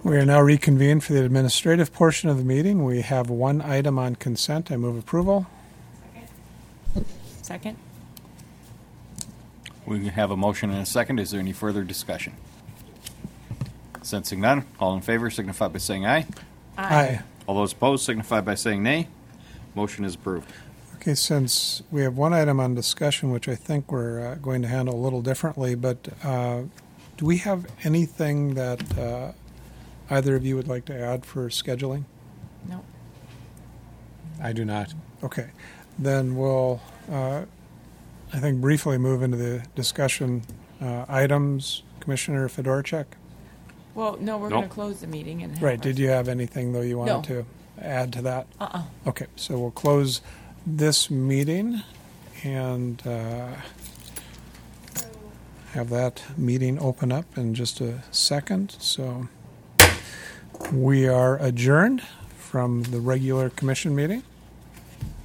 We are now reconvened for the administrative portion of the meeting. We have one item on consent. I move approval. Second? We have a motion and a second. Is there any further discussion? Sensing none, all in favor signify by saying aye. Aye. All those opposed signify by saying nay. Motion is approved. Okay, since we have one item on discussion, which I think we're going to handle a little differently, but do we have anything that either of you would like to add for scheduling? No. I do not. Okay, then we'll, I think, briefly move into the discussion items. Commissioner Fedorchak? Well, no, we're Nope. going to close the meeting. And have Right, our- did you have anything, though, you wanted No. to add to that? Uh-uh. Okay, so we'll close this meeting and have that meeting open up in just a second. So we are adjourned from the regular commission meeting.